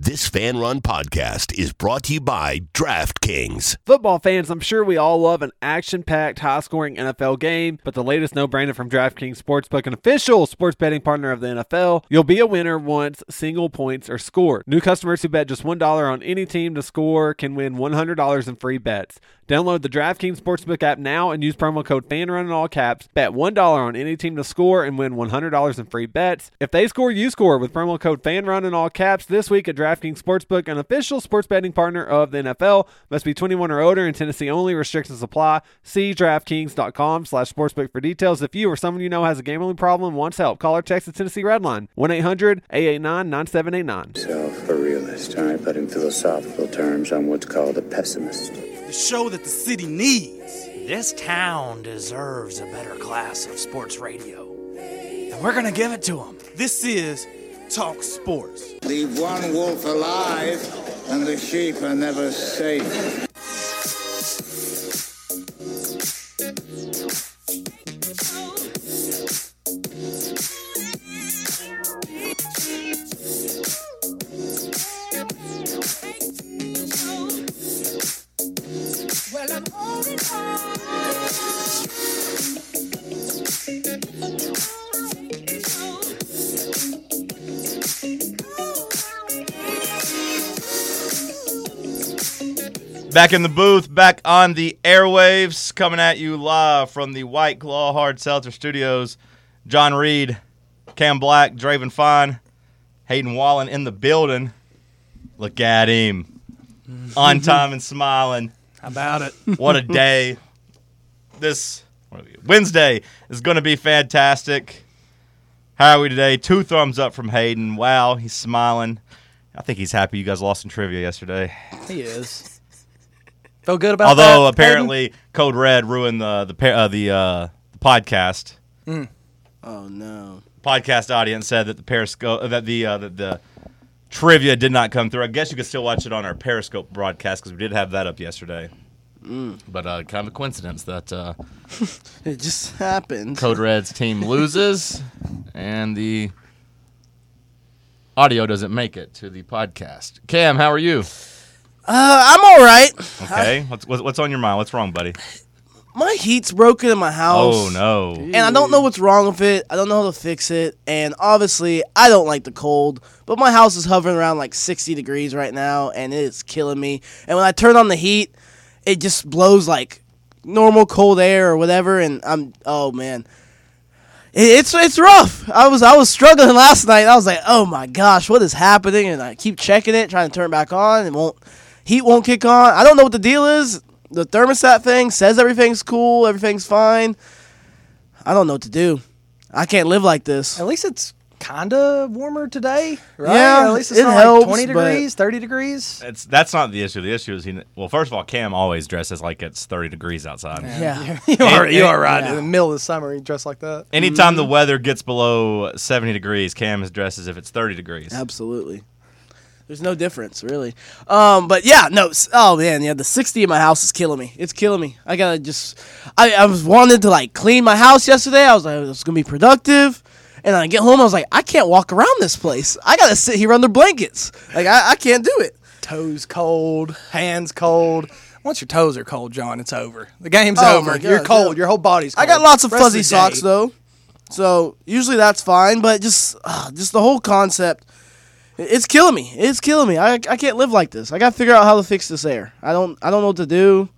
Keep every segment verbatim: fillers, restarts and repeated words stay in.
This Fan Run podcast is brought to you by DraftKings. Football fans, I'm sure we all love an action-packed, high-scoring N F L game, but the latest no-brainer from DraftKings Sportsbook, an official sports betting partner of the N F L, you'll be a winner once single points are scored. New customers who bet just one dollar on any team to score can win one hundred dollars in free bets. Download the DraftKings Sportsbook app now and use promo code FANRUN in all caps. Bet one dollar on any team to score and win one hundred dollars in free bets. If they score, you score with promo code FANRUN in all caps this week at DraftKings Sportsbook, an official sports betting partner of the N F L. Must be twenty-one or older in Tennessee only. Restrictions apply. See DraftKings.com slash sportsbook for details. If you or someone you know has a gambling problem and wants help, call or text the Tennessee Red Line, one eight hundred eight eight nine nine seven eight nine. Self a realist, all right, but in philosophical terms, I'm what's called a pessimist. The show that the city needs. This town deserves a better class of sports radio, and we're gonna give it to them. This is Talk Sports. Leave one wolf alive, and the sheep are never safe. Back in the booth, back on the airwaves, coming at you live from the White Claw Hard Seltzer Studios. John Reed, Cam Black, Draven Fine, Hayden Wallen in the building. Look at him. On time and smiling. How about it? What a day. This what are we, Wednesday is going to be fantastic. How are we today? Two thumbs up from Hayden. Wow, he's smiling. I think he's happy you guys lost in trivia yesterday. He is. Feel good about Although that? Although apparently Code Red ruined the the uh, the, uh, the podcast. Mm. Oh no! Podcast audience said that the Periscope that the uh, the, the trivia did not come through. I guess you could still watch it on our Periscope broadcast because we did have that up yesterday. Mm. But uh, kind of a coincidence that uh, it just happened. Code Red's team loses and the audio doesn't make it to the podcast. Cam, how are you? Uh, I'm all right. Okay, what's what's on your mind? What's wrong, buddy? My heat's broken in my house. Oh no! And I don't know what's wrong with it. I don't know how to fix it. And obviously, I don't like the cold. But my house is hovering around like sixty degrees right now, and it is killing me. And when I turn on the heat, it just blows like normal cold air or whatever. And I'm oh man, it, it's it's rough. I was I was struggling last night. I was like, oh my gosh, what is happening? And I keep checking it, trying to turn it back on, and won't. Heat won't kick on. I don't know what the deal is. The thermostat thing says everything's cool, everything's fine. I don't know what to do. I can't live like this. At least it's kind of warmer today, right? Yeah, At least it's it not helps, like twenty but- degrees, thirty degrees. It's that's not the issue. The issue is he. Well, first of all, Cam always dresses like it's thirty degrees outside. Yeah. you are, you And- are right. yeah. In the middle of the summer, you dress like that. Anytime the weather gets below seventy degrees, Cam is dressed as if it's thirty degrees. Absolutely. There's no difference, really. Um, but yeah, no. s- Oh man, yeah, the sixty in my house is killing me. It's killing me. I gotta just. I, I was wanting to like clean my house yesterday. I was like, it was gonna be productive. And I get home, I was like, I can't walk around this place. I gotta sit here under blankets. Like I, I can't do it. Toes cold, hands cold. Once your toes are cold, John, it's over. The game's Oh, over. my You're gosh, cold. yeah. Your whole body's cold. I got lots of Rest fuzzy the socks day. though, so usually that's fine. But just, uh, just the whole concept, i- it's killing me. It's killing me. I, I can't live like this. I gotta figure out how to fix this air. I don't, I don't know what to do.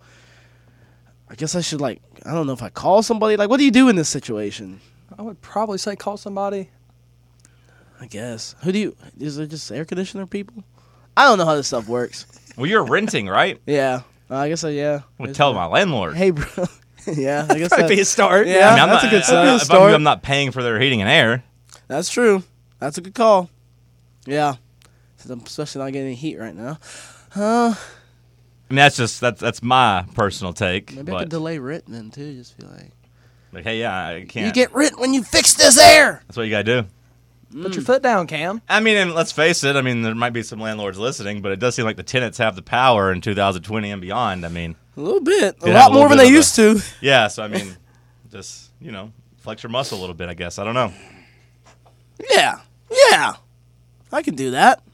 I guess I should like, I don't know if I call somebody. Like, what do you do in this situation? I would probably say call somebody. I guess. Who do you? Is there just air conditioner people? I don't know how this stuff works. Well, you're renting, right? Yeah, uh, I guess I yeah. Would tell my landlord. Hey, bro. yeah, I guess Probably that, be a start. Yeah. I mean, I'm that's not, a good uh, start. If That's a I'm, start. I'm not paying for their heating and air. That's true. That's a good call. Yeah, since I'm especially not getting any heat right now. Uh, I mean, that's just that's that's my personal take. maybe I but, could delay rent then too. Just feel like like, hey, yeah, I can't. you get rent when you fix this air. That's what you gotta do. Put your foot down, Cam. I mean, and let's face it. I mean, there might be some landlords listening, but it does seem like the tenants have the power in two thousand twenty and beyond. I mean, A little bit, a Could have lot a more little than bit they of a- used to. yeah. So I mean, just you know, flex your muscle a little bit. I guess I don't know. Yeah, yeah, I can do that.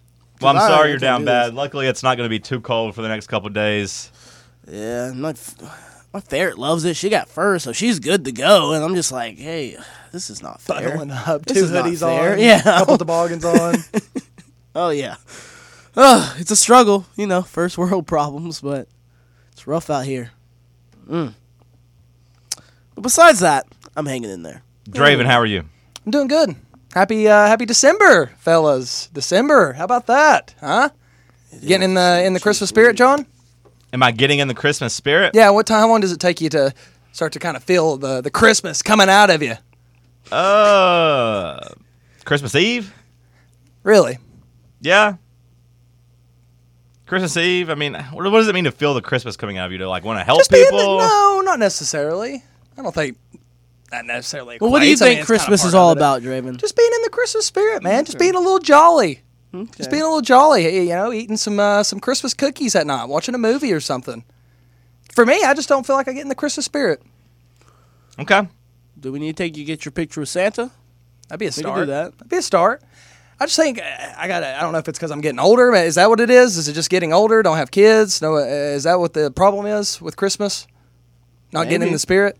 Well, I'm I- sorry I you're can't down do bad. this. Luckily, it's not going to be too cold for the next couple of days. Yeah, my my ferret loves it. She got fur, so she's good to go. And I'm just like, hey, this is not fair. Bundling up, This two is not hoodies fair. on, Yeah. couple toboggans on. Oh yeah. Oh, it's a struggle, you know, first world problems, but it's rough out here. Mm. But besides that, I'm hanging in there. Draven, how are you? I'm doing good. Happy uh, Happy December, fellas. December. How about that? Huh? Getting in the in the Christmas spirit, John? Am I getting in the Christmas spirit? Yeah. What time? How long does it take you to start to kind of feel the the Christmas coming out of you? Uh, Christmas Eve? Really? Yeah. Christmas Eve. I mean, what, what does it mean to feel the Christmas coming out of you? To like want to help Just being people? the, no, not necessarily. I don't think that necessarily. Well, what do you equates. I mean, think it's kinda Christmas part is all of it. about, Draven? Just being in the Christmas spirit, man. Just being a little jolly. Just being a little jolly. You know, eating some uh, some Christmas cookies at night, watching a movie or something. For me, I just don't feel like I get in the Christmas spirit. Okay. Do we need to take you get your picture with Santa? That'd be a We start. can do that. That'd be a start. I just think uh, I got. I don't know if it's because I'm getting older. Is that what it is? Is it just getting older? Don't have kids? No. Uh, is that what the problem is with Christmas? Not getting in Maybe. the spirit.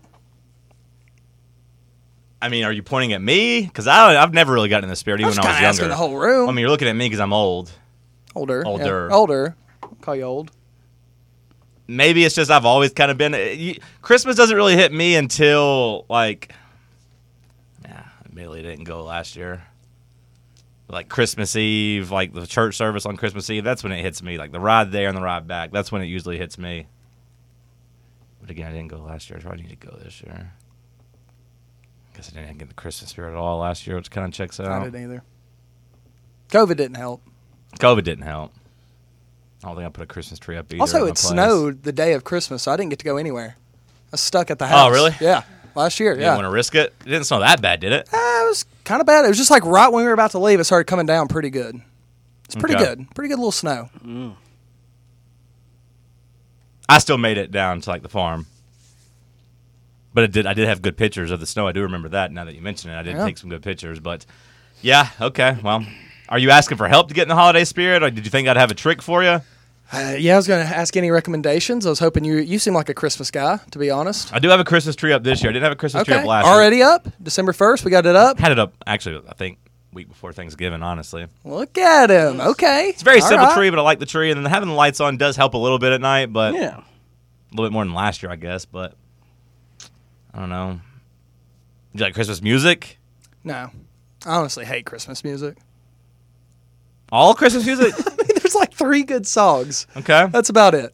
I mean, are you pointing at me? Because I I've never really gotten in the spirit, even I'm when just I was kind of asking younger. the whole room. I mean, you're looking at me because I'm old. older. yeah. older. Older. I'll call you old. Maybe it's just I've always kind of been. You, Christmas doesn't really hit me until like. Yeah, admittedly, it didn't go last year. Like Christmas Eve, like the church service on Christmas Eve, that's when it hits me. Like the ride there and the ride back, that's when it usually hits me. But again, I didn't go last year, so I need to go this year. Guess I didn't get the Christmas spirit at all last year, which kind of checks I out. didn't either. COVID didn't help. COVID didn't help. I don't think I put a Christmas tree up either. Also, at my it place. snowed the day of Christmas, so I didn't get to go anywhere. I was stuck at the house. Oh, really? Yeah, last year. You yeah, didn't want to risk it? It didn't snow that bad, did it? Uh, it was kind of bad. It was just like right when we were about to leave, it started coming down pretty good. It's pretty Okay. good. Pretty good little snow. I still made it down to like the farm. But it did. I did have good pictures of the snow. I do remember that. Now that you mention it, I did Yeah. take some good pictures. But yeah, okay. Well, are you asking for help to get in the holiday spirit, or did you think I'd have a trick for you? Uh, yeah, I was going to ask any recommendations. I was hoping you you seem like a Christmas guy, to be honest. I do have a Christmas tree up this year. I didn't have a Christmas tree Okay, up last year. already up? December first, we got it up? Had it up actually. I think week before Thanksgiving. Honestly, Look at him. Okay. it's a very All simple right. tree, but I like the tree, and then having the lights on does help a little bit at night. But Yeah. a little bit more than last year, I guess. But I don't know. Do you like Christmas music? No. I honestly hate Christmas music. All Christmas music? I mean, there's like three good songs. Okay. That's about it.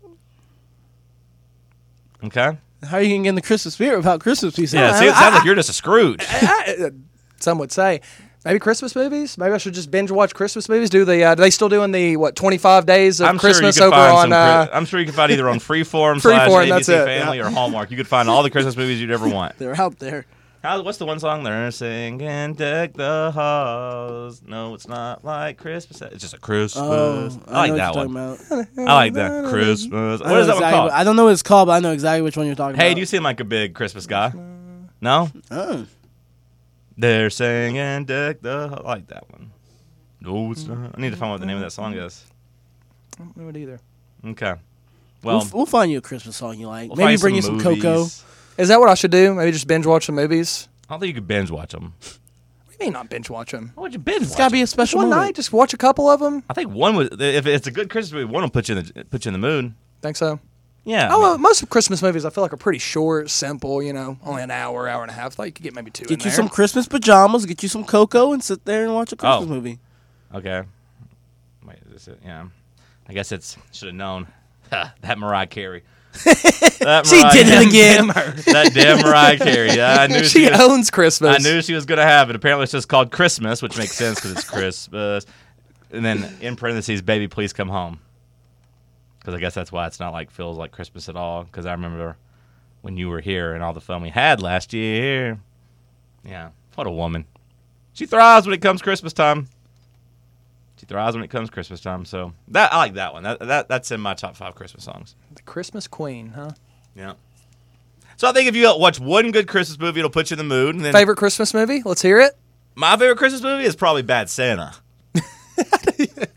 Okay. How are you gonna get in the Christmas spirit without Christmas music? Yeah. See, it sounds like you're just a Scrooge. I- Some would say. Maybe Christmas movies? Maybe I should just binge watch Christmas movies. Do the uh, do they still doing the what twenty-five days of I'm Christmas sure you could over find on some. uh, Chri- I'm sure you can find either on Freeform, Freeform, slash A B that's C it, Family yeah. or Hallmark. You could find all the Christmas movies you'd ever want. They're out there. How, what's the one song they're singing? Deck the halls. No, it's not like Christmas. It's just a Christmas. Oh, I like know that what one. you're talking about. I like that Christmas. I What know is that one exactly called? what- I don't know what it's called, but I know exactly which one you're talking Hey, about. do you seem like a big Christmas guy? No. Oh. They're singing deck the. I like that one. No, it's not. I need to find out what the name of that song is. I don't know it either. Okay. We'll, Well, f- we'll find you a Christmas song you like. we'll Maybe find bring you some movies. cocoa. Is that what I should do? Maybe just binge watch some movies? I don't think you could binge watch them. What do you mean not binge watch them? Why would you binge It's gotta be a special One moment. night, just watch a couple of them. I think one would. If it's a good Christmas movie, one will put you in the put you in the mood. Think so? Yeah. I Oh, mean- well, most of Christmas movies I feel like are pretty short, simple. You know, only an hour, hour and a half. I thought you could get maybe two. in Get you there. some Christmas pajamas, get you some cocoa, and sit there and watch a Christmas Oh. movie. Okay. Wait, is this it? Yeah. I guess it's should have known. That Mariah Carey. That She Mariah- did it again. That damn Mariah Carey. Yeah, I knew she, She was, owns Christmas. I knew she was gonna have it. Apparently, it's just called Christmas, which makes sense because it's Christmas. And then in parentheses, "Baby, please come home." Because I guess that's why it's not like feels like Christmas at all. Because I remember when you were here and all the fun we had last year. Yeah, what a woman. She thrives when it comes Christmas time. She thrives when it comes Christmas time. So that I like that one. That, that that's in my top five Christmas songs. The Christmas Queen, huh? Yeah. So I think if you watch one good Christmas movie, it'll put you in the mood. And then Favorite Christmas movie? Let's hear it. my favorite Christmas movie is probably Bad Santa.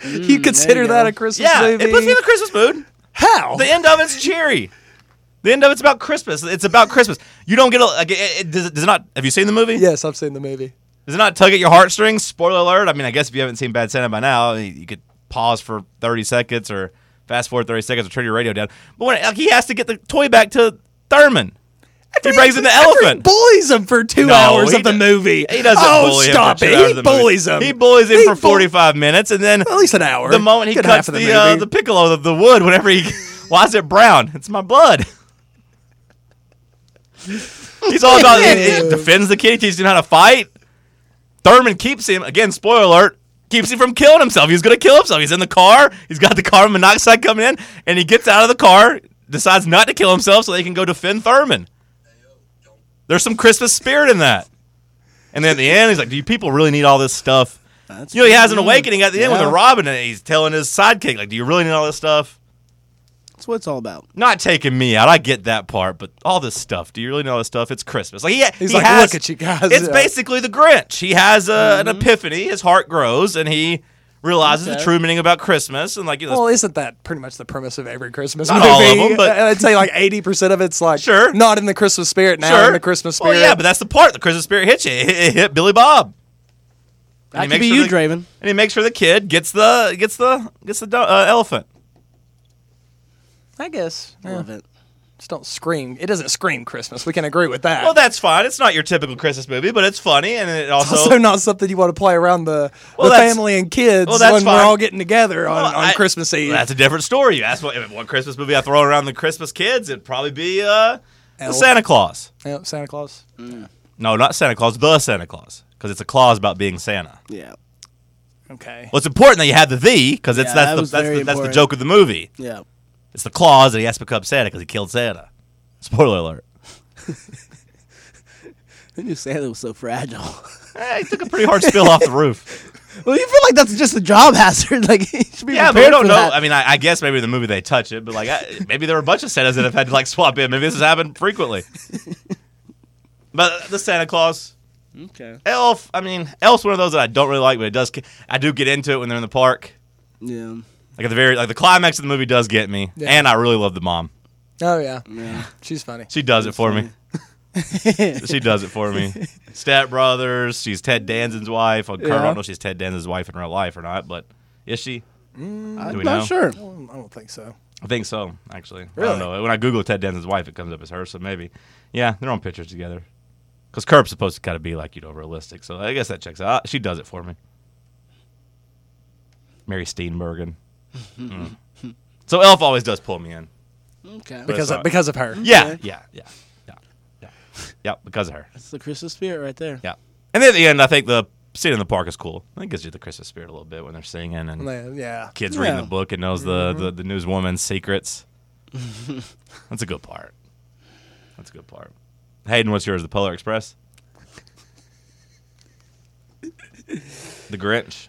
you consider you that go. a Christmas Yeah, movie? it puts me in the Christmas mood. How? The end of it's cheery. The end of it's about Christmas. It's about Christmas. You don't get a. Like, it, it, does, it, does it not? Have you seen the movie? Yes, I've seen the movie. Does it not tug at your heartstrings? Spoiler alert. I mean, I guess if you haven't seen Bad Santa by now, you could pause for thirty seconds or fast forward thirty seconds or turn your radio down. But when like, he has to get the toy back to Thurman. He brings in the After he elephant. bullies him for two No, hours he of the do- movie. He doesn't oh, bully stop him for two it. hours He of the movie. bullies him. He bullies him He for bull- forty-five minutes, and then At least an hour. the moment he Good cuts half of the the uh, movie. the piccolo, the, the wood, whenever he, why is it brown? It's my blood. He's all about he, he defends the kid, he teaches him how to fight. Thurman keeps him again. Spoiler alert. Keeps him from killing himself. He's gonna kill himself. He's in the car. He's got the carbon monoxide coming in, and he gets out of the car, decides not to kill himself so they can go defend Thurman. There's some Christmas spirit in that. And then at the end, he's like, "Do you people really need all this stuff?" That's You know, he has an pretty awakening at the end with Yeah. a Robin, and he's telling his sidekick, "Like, do you really need all this stuff?" That's what it's all about. Not taking me out. I get that part, but all this stuff. Do you really know all this stuff? It's Christmas. Like he, He's he like, has, "Look at you guys." It's Yeah. basically the Grinch. He has a, Mm-hmm. an epiphany. His heart grows, and he realizes the Okay. true meaning about Christmas. And like, you know, Well, isn't that pretty much the premise of every Christmas Not movie? all of 'em, but- I'd say like eighty percent of it's like Sure. not in the Christmas spirit now sure, in the Christmas spirit. Well, yeah, but that's the part. The Christmas spirit hits you. It, it hit Billy Bob. And That he could makes be sure you, the- Draven. And he makes sure the kid gets the gets the gets the do- uh, elephant. I guess. Yeah. Love it. Just don't scream. It doesn't scream Christmas. We can agree with that. Well, that's fine. It's not your typical Christmas movie, but it's funny, and it also. also not something you want to play around the, Well, the that's- family and kids well, that's when fine. we're all getting together on, Well, on I- Christmas Eve. That's a different story. You ask what, if what Christmas movie I throw around the Christmas kids, it'd probably be uh, the Elf. Santa Claus. Yep, Santa Claus. No, not Santa Claus, the Santa Claus, because it's a clause about being Santa. Yeah. Okay. Well, it's important that you have the "the" because it's Yeah, that's that the was that's very the, that's the important. joke of the movie. Yeah. It's the clause that he has to become Santa because he killed Santa. Spoiler alert. Who knew Santa was so fragile? Eh, he took a pretty hard spill off the roof. Well, you feel like that's just a job hazard. Like, he should be Yeah, but prepared we don't for know. that. I mean, I, I guess maybe in the movie they touch it, but like I, maybe there were a bunch of Santas that have had to like swap in. Maybe this has happened frequently. But the Santa Claus. Okay. Elf, I mean, Elf's one of those that I don't really like, but it does. I do get into it when they're in the park. Yeah. Like at the very, like the climax of the movie does get me, Yeah. and I really love the mom. Oh, yeah. Yeah. She's funny. She does it for me. She does it for me. Step Brothers. She's Ted Danson's wife. On Curb, I Yeah. don't know if she's Ted Danson's wife in real life or not, but is she? I'm Do we not know? sure. I don't, I don't think so. I think so. Actually, I Really? don't know. When I Google Ted Danson's wife, it comes up as her. So maybe, yeah, they're on pictures together. Because Curb's supposed to kind of be like, you know, realistic. So I guess that checks out. She does it for me. Mary Steenburgen. Mm. So Elf always does pull me in. Okay. Because not- of, because of her. Yeah, Okay. yeah, yeah, yeah, yeah. Yeah, because of her. That's the Christmas spirit right there. Yeah. And then at the end, I think the scene in the park is cool. I think it gives you the Christmas spirit a little bit when they're singing and Yeah. kids reading Yeah. the book and knows the, the, the newswoman's secrets. That's a good part. That's a good part. Hayden, what's yours? The Polar Express? The Grinch?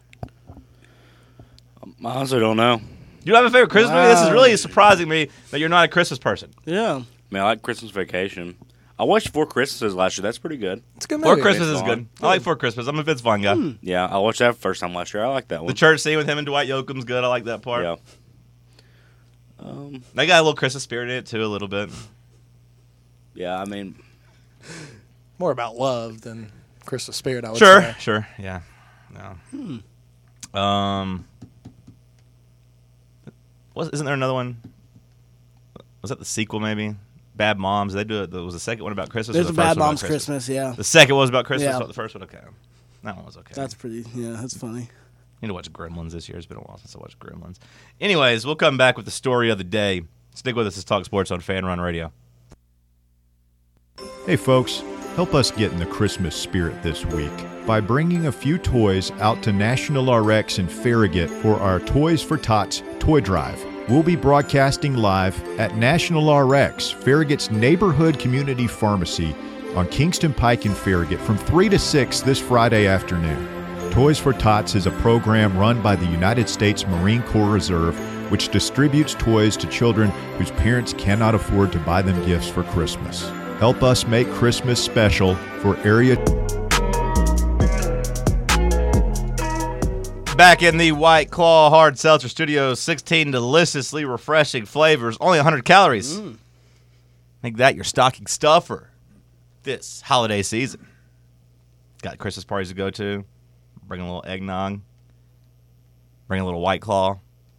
I honestly don't know. You don't have a favorite Christmas movie? This is Wow. really surprising me that you're not a Christmas person. Yeah. I mean, I like Christmas Vacation. I watched Four Christmases last year. That's pretty good. It's a good Four movie. Christmas It's is fun. good. I like Four Christmas. I'm a Vince Vaughn guy. Yeah, I watched that first time last year. I like that one. The church scene with him and Dwight Yoakam's good. I like that part. Yeah. Um, They got a little Christmas spirit in it, too, a little bit. yeah, I mean, More about love than Christmas spirit, I would Sure, say. sure, yeah. No. Um, was isn't there another one? Was that the sequel? Maybe Bad Moms. They do it. There was the second one about Christmas. There's or a the first Bad one about Moms Christmas. Yeah. The second one was about Christmas. Yeah. Not the first one. Okay, that one was okay. That's pretty. Yeah, that's funny. I need to watch Gremlins this year. It's been a while since I watched Gremlins. Anyways, we'll come back with the story of the day. Stick with us. It's Talk Sports on Fan Run Radio. Hey folks, help us get in the Christmas spirit this week by bringing a few toys out to National R X in Farragut for our Toys for Tots Toy Drive. We'll be broadcasting live at National R X, Farragut's neighborhood community pharmacy on Kingston Pike in Farragut from three to six this Friday afternoon. Toys for Tots is a program run by the United States Marine Corps Reserve, which distributes toys to children whose parents cannot afford to buy them gifts for Christmas. Help us make Christmas special for area. Back in the White Claw Hard Seltzer Studios, sixteen deliciously refreshing flavors, only one hundred calories. Mm. Make that your stocking stuffer this holiday season. Got Christmas parties to go to. Bring a little eggnog. Bring a little White Claw.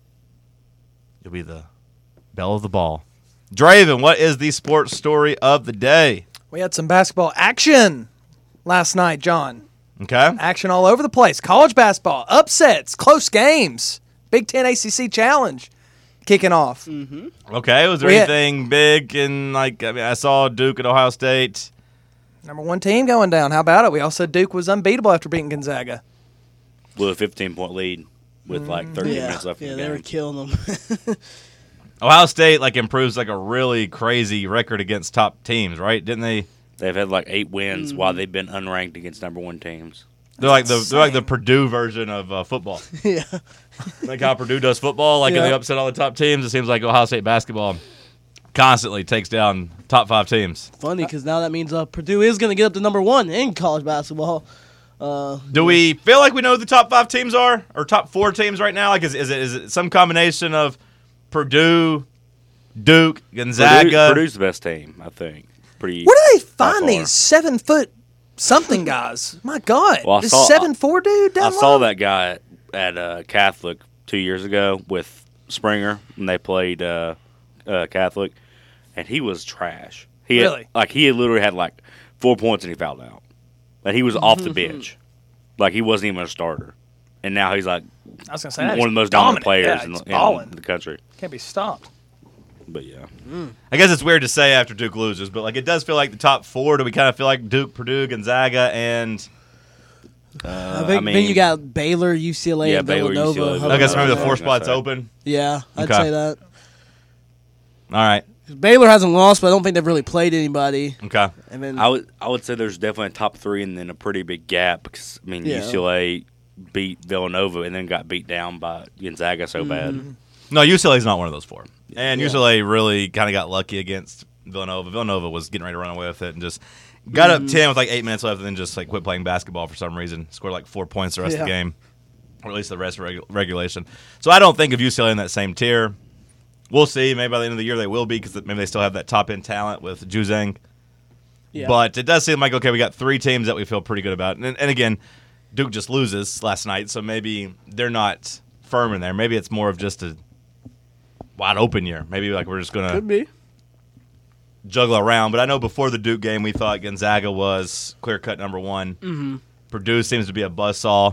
You'll be the belle of the ball. Draven, what is the sports story of the day? We had some basketball action last night, John. Okay. Action all over the place. College basketball, upsets, close games. Big Ten A C C Challenge kicking off. Mm-hmm. Okay. Was there We had- anything big in, like, I mean, I saw Duke at Ohio State. Number one team going down. How about it? We also said Duke was unbeatable after beating Gonzaga. Blew a fifteen-point lead with like thirty Yeah, minutes left yeah, in the they were game. killing them. Ohio State, like, improves, like, a really crazy record against top teams, right? Didn't they? They've had like eight wins Mm-hmm. while they've been unranked against number one teams. They're like the they're like the Purdue version of uh, football. yeah. Like how Purdue does football, like Yeah. in the upset all the top teams. It seems like Ohio State basketball constantly takes down top five teams. Funny because now that means uh, Purdue is going to get up to number one in college basketball. Uh, Do we feel like we know who the top five teams are, or top four teams right now? Like, is, is it is it some combination of Purdue, Duke, Gonzaga? Purdue, Purdue's the best team, I think. Pretty. Where do they by find far. these seven foot something guys? My God, Well, I this saw- seven four dude down I saw low? that guy at, at uh, Catholic two years ago with Springer, and they played uh, uh, Catholic, and he was trash. He had, Really? like he had literally had like four points and he fouled out, and he was off the bench, like he wasn't even a starter, and now he's like I was gonna say one he's of the most dominant dominant. players Yeah, in, he's the, balling. in the country. Can't be stopped. But yeah, I guess it's weird to say after Duke loses, but like it does feel like the top four. Do we kind of feel like Duke, Purdue, Gonzaga, and uh, I think mean, then you got Baylor, U C L A, Yeah, and Baylor, Villanova. U C L A, hovering I guess maybe the around four there. spots right. open. Yeah, I'd Okay. say that. All right. Baylor hasn't lost, but I don't think they've really played anybody. Okay. And then I would I would say there's definitely a top three and then a pretty big gap because I mean Yeah. U C L A beat Villanova and then got beat down by Gonzaga so bad. No, U C L A is not one of those four. And U C L A really kind of got lucky against Villanova. Villanova was getting ready to run away with it and just got up ten with like eight minutes left and then just like quit playing basketball for some reason. Scored like four points the rest of the Yeah. game, or at least the rest of regu- regulation. So I don't think of U C L A in that same tier. We'll see. Maybe by the end of the year they will be because maybe they still have that top end talent with Juzang. Yeah. But it does seem like, okay, we got three teams that we feel pretty good about. And, and again, Duke just loses last night, so maybe they're not firm in there. Maybe it's more of just a wide open year. Maybe like we're just going could to be. juggle around. But I know before the Duke game, we thought Gonzaga was clear-cut number one. Mm-hmm. Purdue seems to be a buzzsaw.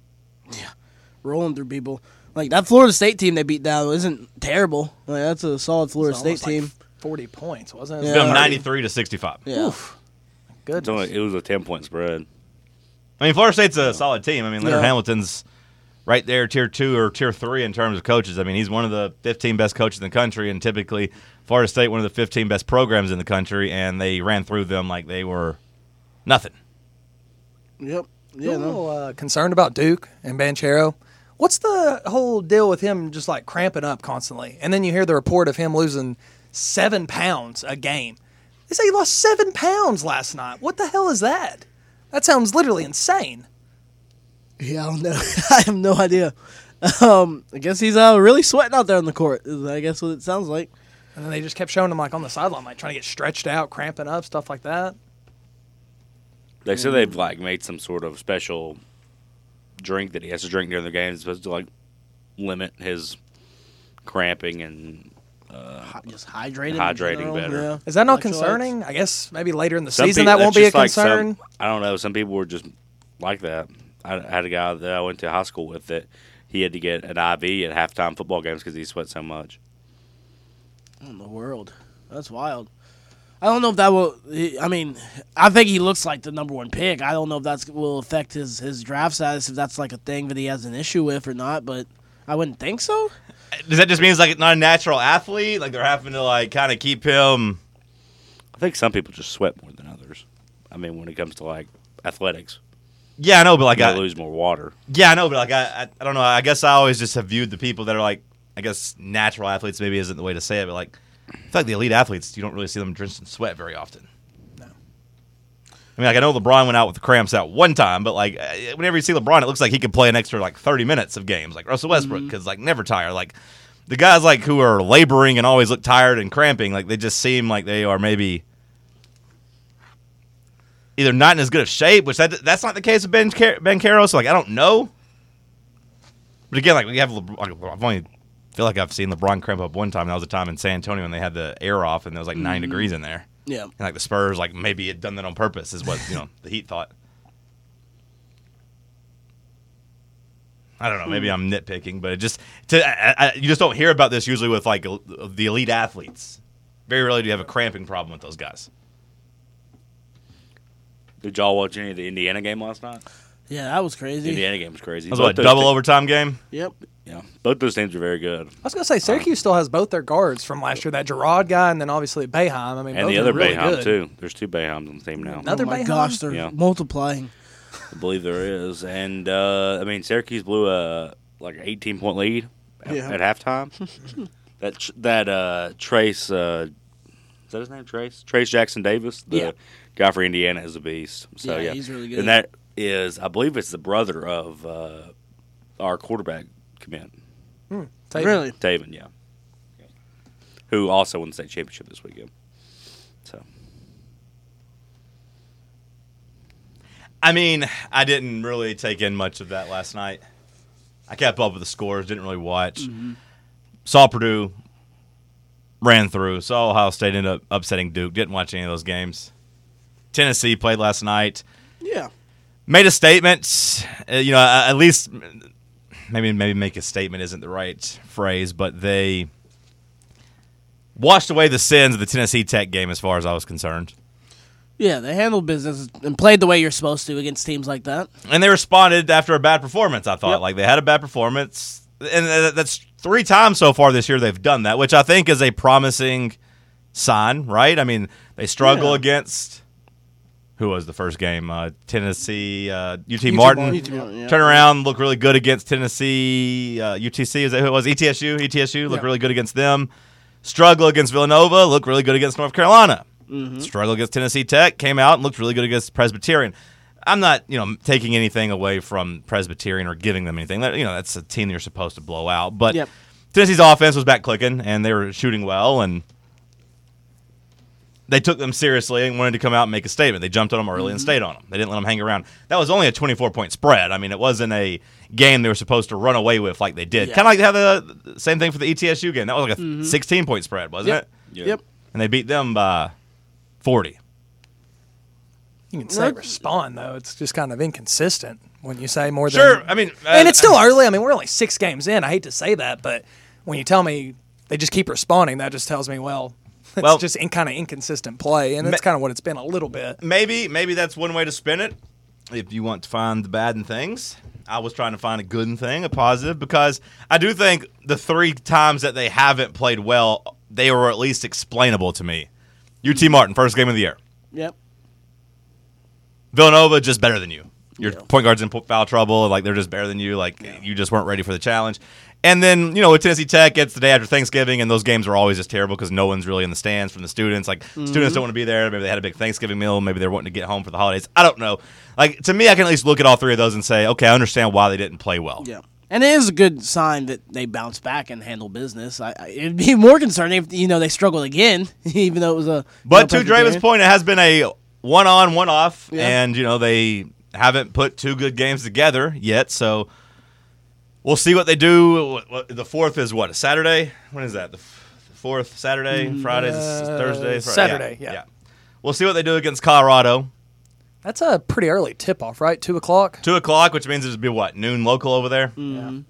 Rolling through people. Like that Florida State team they beat down isn't terrible. Like that's a solid Florida It's State almost like team. forty points, wasn't it? Yeah. Beat them ninety-three to sixty-five. Yeah. Oof. It's Goodness. only, it was a ten point spread. I mean, Florida State's a solid team. I mean, Leonard Yeah. Hamilton's right there, tier two or tier three in terms of coaches. I mean, he's one of the fifteen best coaches in the country, and typically Florida State one of the fifteen best programs in the country, and they ran through them like they were nothing. Yep. Yeah, Yeah. a No. little uh, concerned about Duke and Banchero. What's the whole deal with him just like cramping up constantly? And then you hear the report of him losing seven pounds a game. They say he lost seven pounds last night. What the hell is that? That sounds literally insane. Yeah, I don't know. I have no idea. Um, I guess he's uh, really sweating out there on the court. Is I guess what it sounds like. And then they just kept showing him like on the sideline, like trying to get stretched out, cramping up, stuff like that. They said they've like made some sort of special drink that he has to drink during the game. It's supposed to like limit his cramping and Hy- Just hydrating. in Hydrating general, better. Yeah. Is that not Electrolytes. concerning? I guess maybe later in the some season peop- that won't that's be a just like some- concern. I don't know. Some people were just like that. I I had a guy that I went to high school with that he had to get an I V at halftime football games because he sweat so much. What in the world? That's wild. I don't know if that will. I mean, I think he looks like the number one pick. I don't know if that will affect his, his draft status, if that's like a thing that he has an issue with or not, but I wouldn't think so. Does that just mean he's like not a natural athlete? Like they're having to like kind of keep him. I think some people just sweat more than others. I mean, when it comes to like athletics, Yeah, I know, but like they I lose more water. Yeah, I know, but like I, I, I don't know. I guess I always just have viewed the people that are like, I guess natural athletes maybe isn't the way to say it, but like, I feel like the elite athletes, you don't really see them drenched in sweat very often. I mean, like I know LeBron went out with the cramps out one time, but like whenever you see LeBron, it looks like he could play an extra like thirty minutes of games, like Russell Westbrook, because mm-hmm. like never tired. Like the guys like who are laboring and always look tired and cramping, like they just seem like they are maybe either not in as good of shape, which that that's not the case with Ben Car- Banchero. So like I don't know, but again, like we have LeBron, I've only feel like I've seen LeBron cramp up one time. And that was a time in San Antonio when they had the air off and there was like nine mm-hmm. degrees in there. Yeah, and like the Spurs, like maybe had done that on purpose, is what you know the Heat thought. I don't know. Maybe I'm nitpicking, but it just to, I, I, you just don't hear about this usually with like the elite athletes. Very rarely do you have a cramping problem with those guys. Did y'all watch any of the Indiana game last night? Yeah, that was crazy. The Indiana game was crazy. That was what, a double te- overtime game? Yep. Yeah, both those teams are very good. I was going to say, Syracuse um, still has both their guards from last year, that Gerard guy and then obviously Boeheim. I mean, and both the other really Boeheim, good. too. There's two Boeheims on the team now. Another oh my Boeheim? gosh, they're yeah. multiplying. I believe there is. And, uh, I mean, Syracuse blew a, like, an eighteen-point lead at, yeah. at halftime. that, that uh, Trace, uh, is that his name, Trace? Trace Jackson Davis, the yeah. guy for Indiana, is a beast. So, yeah, yeah, he's really good. And that is, I believe it's the brother of uh, our quarterback commit. Hmm. Taven. Really? Taven, yeah. yeah. Who also won the state championship this weekend. So. I mean, I didn't really take in much of that last night. I kept up with the scores, didn't really watch. Mm-hmm. Saw Purdue, ran through. Saw Ohio State end up upsetting Duke. Didn't watch any of those games. Tennessee played last night. Yeah. Made a statement. Uh, you know, at least... Maybe maybe make a statement isn't the right phrase, but they washed away the sins of the Tennessee Tech game as far as I was concerned. Yeah, they handled business and played the way you're supposed to against teams like that. And they responded after a bad performance, I thought. Yep. Like, they had a bad performance. And that's three times so far this year they've done that, which I think is a promising sign, right? I mean, they struggle yeah. against... Who was the first game? Uh, Tennessee, uh, U T U T Martin. U T Martin yeah. Turn around, look really good against Tennessee. Uh, U T C, is that who it was? E T S U. E T S U, look yeah. really good against them. Struggle against Villanova, look really good against North Carolina. Mm-hmm. Struggle against Tennessee Tech, came out and looked really good against Presbyterian. I'm not, you know, taking anything away from Presbyterian or giving them anything. That, you know, that's a team you're supposed to blow out. But yep. Tennessee's offense was back clicking, and they were shooting well, and they took them seriously and wanted to come out and make a statement. They jumped on them early mm-hmm. and stayed on them. They didn't let them hang around. That was only a twenty-four point spread. I mean, it wasn't a game they were supposed to run away with like they did. Yeah. Kind of like how the same thing for the E T S U game. That was like a mm-hmm. sixteen point spread, wasn't yep. it? Yep. yep. And they beat them by forty. You can say respond, though. It's just kind of inconsistent when you say more than... Sure, I mean... Uh, and it's still early. I mean, we're only six games in. I hate to say that, but when you tell me they just keep responding, that just tells me, well... It's well, just in kind of inconsistent play, and that's kind of what it's been a little bit. Maybe maybe that's one way to spin it, if you want to find the bad in things. I was trying to find a good in thing, a positive, because I do think the three times that they haven't played well, they were at least explainable to me. U T Martin, first game of the year. Yep. Villanova, just better than you. Your yeah. point guard's in foul trouble. Like, they're just better than you. Like, yeah. you just weren't ready for the challenge. And then, you know, with Tennessee Tech, it's the day after Thanksgiving, and those games are always just terrible because no one's really in the stands from the students. Like, mm-hmm. students don't want to be there. Maybe they had a big Thanksgiving meal. Maybe they're wanting to get home for the holidays. I don't know. Like, to me, I can at least look at all three of those and say, okay, I understand why they didn't play well. Yeah. And it is a good sign that they bounce back and handle business. I, I, it'd be more concerning if, you know, they struggled again, even though it was a... But to Draven's point, it has been a one-on, one-off, yeah. and, you know, they haven't put two good games together yet, so... We'll see what they do. The fourth is what, a Saturday? When is that? The fourth Saturday? Mm, Friday? uh, Thursday? Friday. Saturday, yeah. yeah. We'll see what they do against Colorado. That's a pretty early tip-off, right? Two o'clock? Two o'clock, which means it'll be, what, noon local over there? Mm-hmm. Yeah.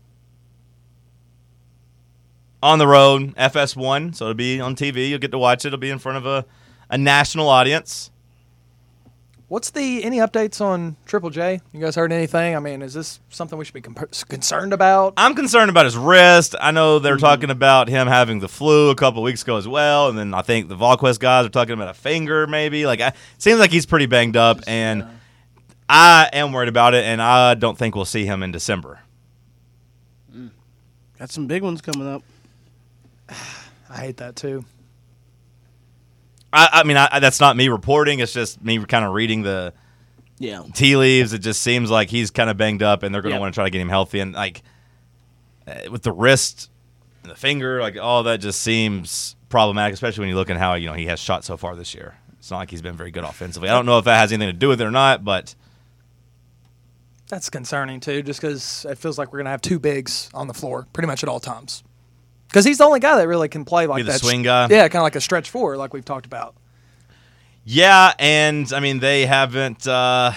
On the road, F S one, so it'll be on T V. You'll get to watch it. It'll be in front of a, a national audience. What's the any updates on Triple J? You guys heard anything? I mean, is this something we should be comp- concerned about? I'm concerned about his wrist. I know they're mm-hmm. talking about him having the flu a couple weeks ago as well, and then I think the VolQuest guys are talking about a finger maybe. Like, I, it seems like he's pretty banged up, and yeah. I am worried about it, and I don't think we'll see him in December. Mm. Got some big ones coming up. I hate that too. I, I mean, I, that's not me reporting. It's just me kind of reading the Yeah. tea leaves. It just seems like he's kind of banged up, and they're going to Yep. want to try to get him healthy. And like uh, with the wrist and the finger, like all that just seems problematic, especially when you look at how you know he has shot so far this year. It's not like he's been very good offensively. I don't know if that has anything to do with it or not, but That's concerning, too, just because it feels like we're going to have two bigs on the floor pretty much at all times. Because he's the only guy that really can play like Be the that. swing guy? Yeah, kind of like a stretch four, like we've talked about. yeah, and I mean they haven't uh,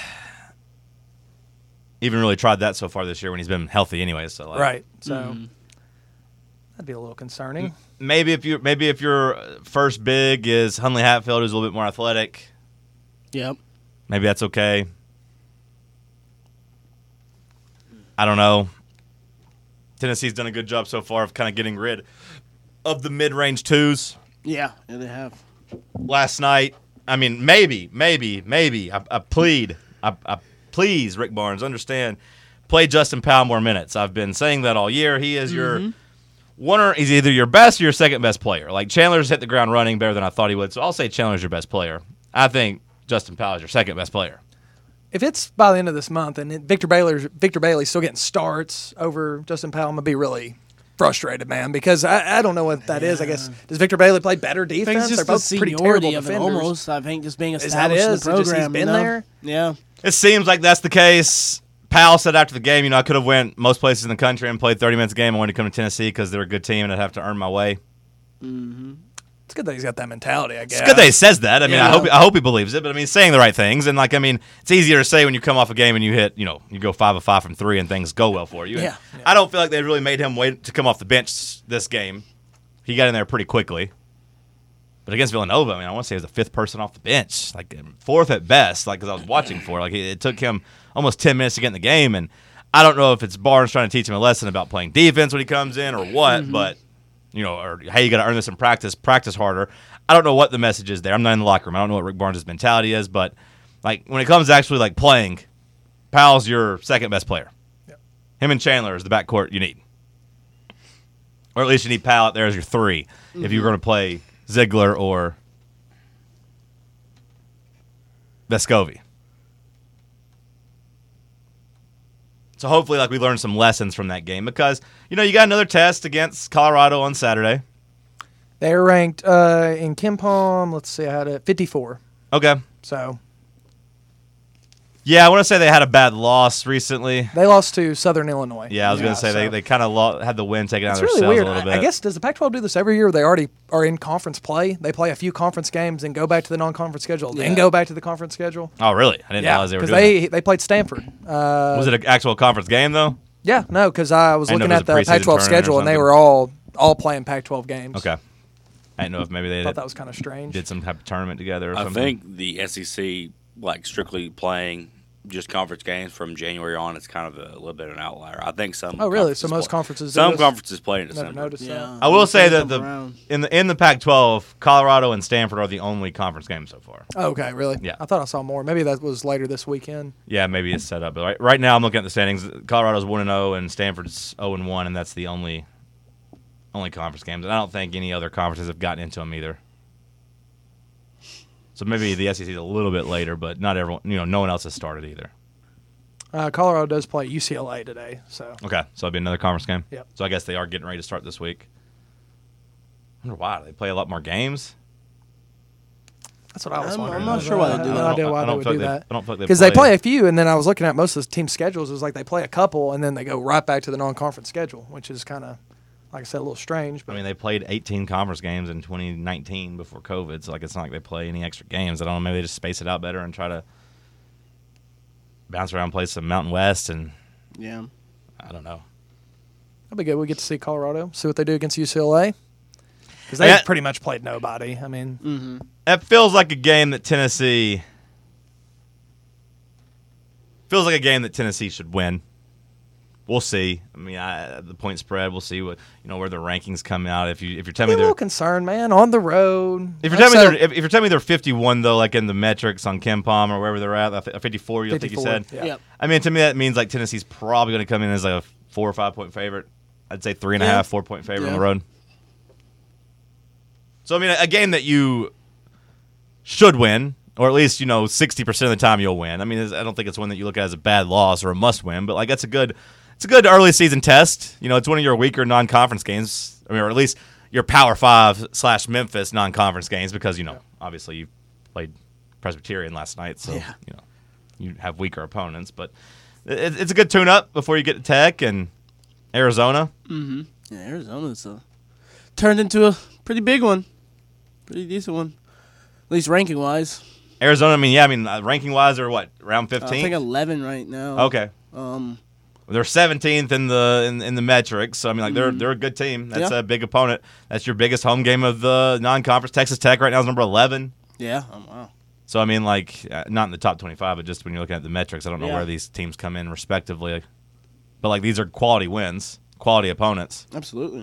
even really tried that so far this year when he's been healthy anyway. So like, Right. So Mm-hmm. that'd be a little concerning. maybe if you maybe if your first big is Hunley Hatfield, who's a little bit more athletic, Yep. maybe that's okay. I don't know. Tennessee's done a good job so far of kind of getting rid of the mid-range twos. Yeah, yeah, they have. Last night, I mean, maybe, maybe, maybe. I, I plead, I, I please, Rick Barnes, understand. Play Justin Powell more minutes. I've been saying that all year. He is your Mm-hmm. one or he's either your best or your second best player. Like Chandler's hit the ground running better than I thought he would, so I'll say Chandler's your best player. I think Justin Powell is your second best player. If it's by the end of this month and it, Victor Baylor's Victor Bailey's still getting starts over Justin Powell, I'm gonna be really frustrated, man, because I, I don't know what that is. I guess does Victor Bailey play better I think defense? it's just They're the both pretty terrible seniority of it defenders. almost. I think just being Is that established it? in Is the it just he's program. been you know? there? Yeah. It seems like that's the case. Powell said after the game, you know, I could have went most places in the country and played thirty minutes a game. I wanted to come to Tennessee because they're a good team and I'd have to earn my way. It's good that he's got that mentality. I guess It's good that he says that. I mean, I Yeah. hope I hope he believes it, but I mean, he's saying the right things. And like, I mean, it's easier to say when you come off a game and you hit, you know, you go five of five from three and things go well for you. And Yeah. I don't feel like they really made him wait to come off the bench this game. He got in there pretty quickly. But against Villanova, I mean, I want to say he was the fifth person off the bench, like fourth at best, like because I was watching for. Like it took him almost ten minutes to get in the game, and I don't know if it's Barnes trying to teach him a lesson about playing defense when he comes in or what, Mm-hmm. but you know, or hey, you got to earn this in practice, practice harder. I don't know what the message is there. I'm not in the locker room. I don't know what Rick Barnes' mentality is, but like when it comes to actually like playing, Powell's your second best player. Yep. Him and Chandler is the backcourt you need, or at least you need Powell out there as your three Mm-hmm. if you're going to play Ziegler or Vescovi. So hopefully, like we learned some lessons from that game because you know you got another test against Colorado on Saturday. They're ranked uh, in KenPom. Let's see, I had it fifty-four. Okay. So Yeah, I want to say they had a bad loss recently. they lost to Southern Illinois. Yeah, I was going to say they, so- they kind of lo- had the win taken out It's of their really cells weird. a little I, bit. I guess does the Pac twelve do this every year? They already are in conference play. They play a few conference games and go back to the non-conference schedule, then Yeah. go back to the conference schedule. Oh, really? I didn't Yeah, realize they were because doing they that. they played Stanford. Uh, Was it an actual conference game though? yeah, no, because I was I didn't looking know if at it the was a Pac twelve preseason tournament or schedule and they something. were all all playing Pac twelve games. Okay. I didn't know if maybe they thought did, that was kind of strange. did some type of tournament together or I something. think the S E C, like strictly playing just conference games from January on, it's kind of a little bit of an outlier. I think some. Oh, really? So conferences most play- conferences do Some this? conferences play in Never December. noticed Yeah. that. I will say that Jump the around. in the in the Pac twelve, Colorado and Stanford are the only conference games so far. Oh, okay, really? Yeah. I thought I saw more. Maybe that was later this weekend. Yeah, maybe it's set up. But right, right now, I'm looking at the standings. Colorado's one and zero, and Stanford's zero and one, and that's the only only conference games. And I don't think any other conferences have gotten into them either. So maybe the S E C is a little bit later, but not everyone. You know, no one else has started either. Uh, Colorado does play U C L A today, so Okay, so it'll be another conference game. Yep. So I guess they are getting ready to start this week. I wonder why. Do they play a lot more games? that's what I was I'm- wondering. I'm not I sure why have they do no that. idea why I they don't would feel do like they- that. I don't feel like they Because they play- play a few, and then I was looking at most of the team schedules. It was like they play a couple, and then they go right back to the non-conference schedule, which is kind of, like I said, a little strange. I But mean, they played eighteen conference games in twenty nineteen before COVID, so like it's not like they play any extra games. I don't know. Maybe they just space it out better and try to bounce around, and play some Mountain West, and Yeah. I don't know. that'll be good. We get to see Colorado, see what they do against U C L A, because they Yeah. pretty much played nobody. I mean, Mm-hmm. That feels like a game that Tennessee feels like a game that Tennessee should win. We'll see. I mean, I, the point spread. We'll see what you know where the rankings come out. If you if you're I'm telling a me little they're concerned, man. On the road. if you're Like telling I me said, they're if, if you're telling me they're fifty-one though, like in the metrics on KenPom or wherever they're at, I think fifty-four. You think you fifty-four, said? yeah. Yep. I mean, to me that means like Tennessee's probably going to come in as like a four or five point favorite. I'd say three and a Yeah. half, four point favorite on Yeah. the road. So I mean, a game that you should win, or at least, you know, sixty percent of the time you'll win. I mean, I don't think it's one that you look at as a bad loss or a must win, but like that's a good it's a good early season test. You know, it's one of your weaker non-conference games, I mean, or at least your Power Five slash Memphis non-conference games, because, you know, obviously you played Presbyterian last night, so, yeah. you know, you have weaker opponents, but it, it's a good tune-up before you get to Tech and Arizona. Mm-hmm. Yeah, Arizona's uh, turned into a pretty big one, pretty decent one, at least ranking-wise. Arizona, I mean, yeah, I mean, uh, ranking-wise, they're what, round fifteenth? Uh, I think eleven right now. Okay. Um, They're seventeenth in the in, in the metrics, so I mean, like they're they're a good team. That's Yeah. a big opponent. That's your biggest home game of the non-conference. Texas Tech right now is number eleven. yeah. Oh, wow. So I mean, like uh, not in the top twenty-five, but just when you're looking at the metrics, I don't know Yeah. where these teams come in respectively. But like these are quality wins, quality opponents. Absolutely.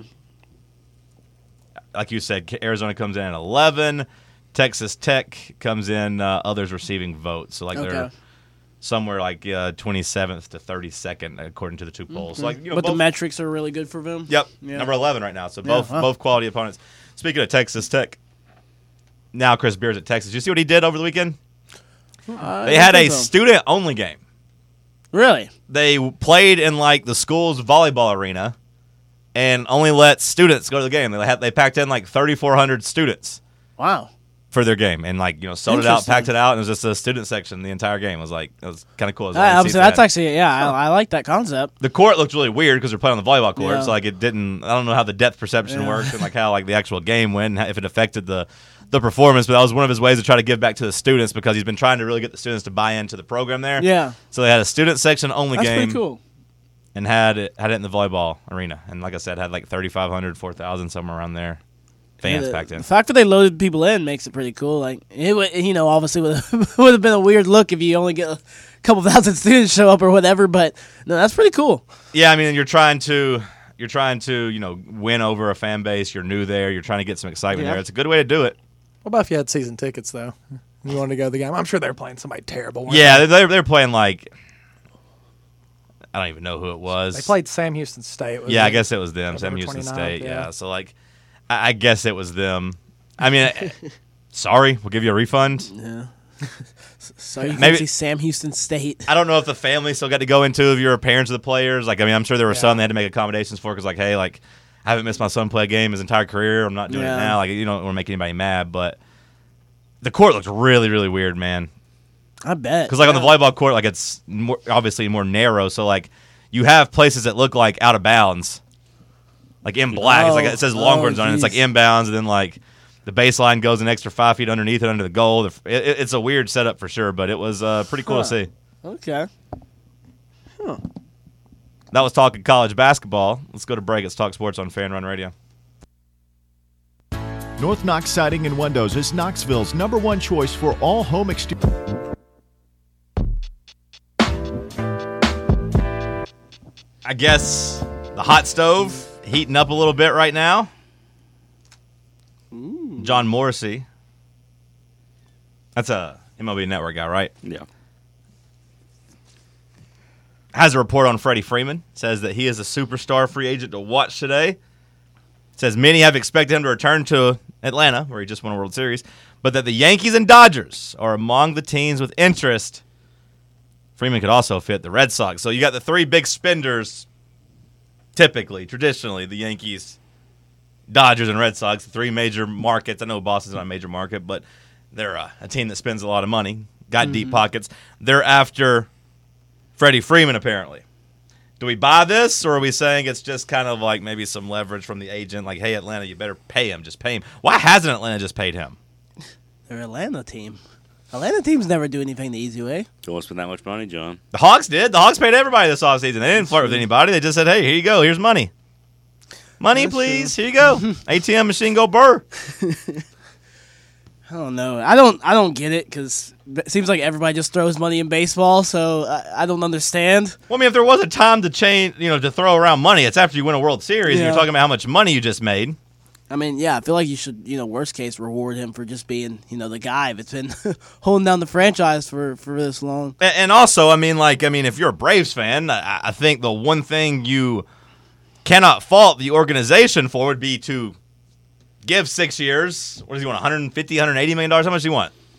Like you said, Arizona comes in at eleven. Texas Tech comes in uh, others receiving votes. So like they're Okay. somewhere like uh, twenty-seventh to thirty-second according to the two polls. So like you know, but the both- metrics are really good for them. Yep, Yeah. number eleven right now. So Yeah, both wow. both quality opponents. Speaking of Texas Tech, now Chris Beers at Texas. You see what he did over the weekend? Uh, They I had a think so. student-only game. Really? They played in like the school's volleyball arena, and only let students go to the game. They had they packed in like thirty-four hundred students Wow. for their game, and like you know sold it out, Interesting. packed it out, and it was just a student section the entire game. It was like it was kind of cool. It was Uh, only obviously, seats that's they had. actually yeah. I, I like that concept. The court looked really weird because they're playing on the volleyball court. Yeah. So like it didn't. I don't know how the depth perception Yeah. works and like how like the actual game went, and if it affected the the performance. But that was one of his ways to try to give back to the students because he's been trying to really get the students to buy into the program there. Yeah. So they had a student section only That's game. pretty cool. And had it had it in the volleyball arena, and like I said, had like thirty-five hundred, four thousand, somewhere around there, fans Yeah, the, packed in. The fact that they loaded people in makes it pretty cool. Like it would, you know, obviously would would have been a weird look if you only get a couple thousand students show up or whatever. But no, that's pretty cool. Yeah, I mean, you're trying to you're trying to you know win over a fan base. You're new there. You're trying to get some excitement Yeah. there. It's a good way to do it. What about if you had season tickets, though? You wanted to go to the game? I'm sure they're playing somebody terrible. weren't Yeah, they? they're they're playing like I don't even know who it was. They played Sam Houston State. was Yeah, I it? guess it was them. Sam November Houston twenty-ninth, State. Yeah. yeah. So like, I, I guess it was them. I mean, sorry, we'll give you a refund. Yeah. So you can Maybe- see Sam Houston State. I don't know if the family still got to go into if you're parents of the players. Like, I mean, I'm sure there were Yeah. some they had to make accommodations for because, like, hey, like, I haven't missed my son play a game his entire career. I'm not doing Yeah. it now. Like, you don't want to make anybody mad, but the court looked really, really weird, man. I bet. Because, like, on the volleyball court, like, it's more, obviously more narrow. So, like, you have places that look like out of bounds, like in black. It's like it says Oh, Longhorns oh, on it. It's like geez. inbounds, and then like the baseline goes an extra five feet underneath it under the goal. The- It, it's a weird setup for sure, but it was uh, pretty cool Huh. to see. Okay. That was talking college basketball. Let's go to break. Let's talk sports on Fan Run Radio. North Knox Siding and Windows is Knoxville's number one choice for all home exterior. I guess the hot stove heating up a little bit right now. John Morrissey. That's a M L B Network guy, right? Yeah. Has a report on Freddie Freeman. Says that he is a superstar free agent to watch today. Says many have expected him to return to Atlanta, where he just won a World Series, but that the Yankees and Dodgers are among the teams with interest. Freeman could also fit the Red Sox. So you got the three big spenders, typically, traditionally, the Yankees, Dodgers, and Red Sox, the three major markets. I know Boston's not a major market, but they're uh, a team that spends a lot of money, got deep pockets. They're after Freddie Freeman, apparently. Do we buy this, or are we saying it's just kind of like maybe some leverage from the agent, like, hey, Atlanta, you better pay him, just pay him? Why hasn't Atlanta just paid him? They're Atlanta team. Atlanta teams never do anything the easy way. Don't want to spend that much money, John. The Hawks did. The Hawks paid everybody this offseason. They didn't flirt with anybody. They just said, hey, here you go. Here's money. Money, That's please. Here you go. A T M machine, go burr. I don't know. I don't. I don't get it because it seems like everybody just throws money in baseball. So I, I don't understand. Well, I mean, if there was a time to change, you know, to throw around money, it's after you win a World Series and Yeah. you're talking about how much money you just made. I mean, yeah, I feel like you should, you know, worst case, reward him for just being, you know, the guy that's been holding down the franchise for, for this long. And, and also, I mean, like, I mean, if you're a Braves fan, I, I think the one thing you cannot fault the organization for would be to give six years. What does he want? one hundred fifty, one hundred eighty million dollars? How much do you want?